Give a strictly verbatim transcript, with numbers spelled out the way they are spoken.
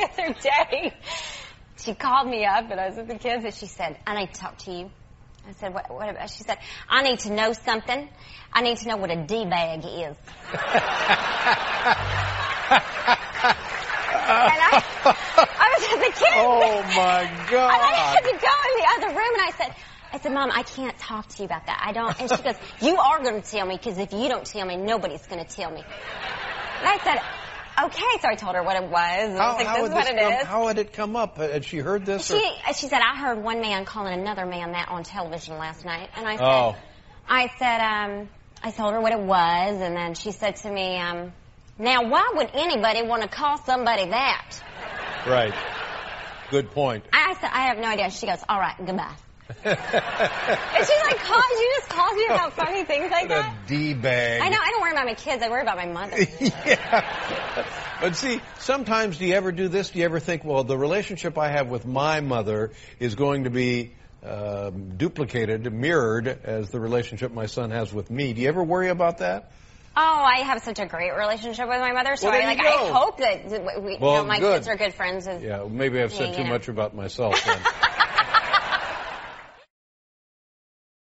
other day, she called me up, and I was with the kids, and she said, I need to talk to you. I said, what, what about? She said, I need to know something. I need to know what a D-bag is. And I, I was with the kids. Oh, my God. And I had to go in the other room, and I said, I said, Mom, I can't talk to you about that. I don't. And she goes, you are going to tell me, because if you don't tell me, nobody's going to tell me. And I said, okay. So I told her what it was. And How, I was like, how this is what this it come, is. How had it come up? Had she heard this? She, or? she said, I heard one man calling another man that on television last night. And I said, oh. I said, um, I told her what it was. And then she said to me, um, now, why would anybody want to call somebody that? Right. Good point. I said, I have no idea. She goes, all right, goodbye. And she like calls, she just calls me about funny things like that. A D-bag. I know, I don't worry about my kids, I worry about my mother. Yeah. But see, sometimes do you ever do this? Do you ever think, well, the relationship I have with my mother is going to be um, duplicated, mirrored as the relationship my son has with me? Do you ever worry about that? Oh, I have such a great relationship with my mother, so well, I like. I hope that we, well, you know, my good. kids are good friends. With yeah, maybe I've said me, too you know. much about myself then.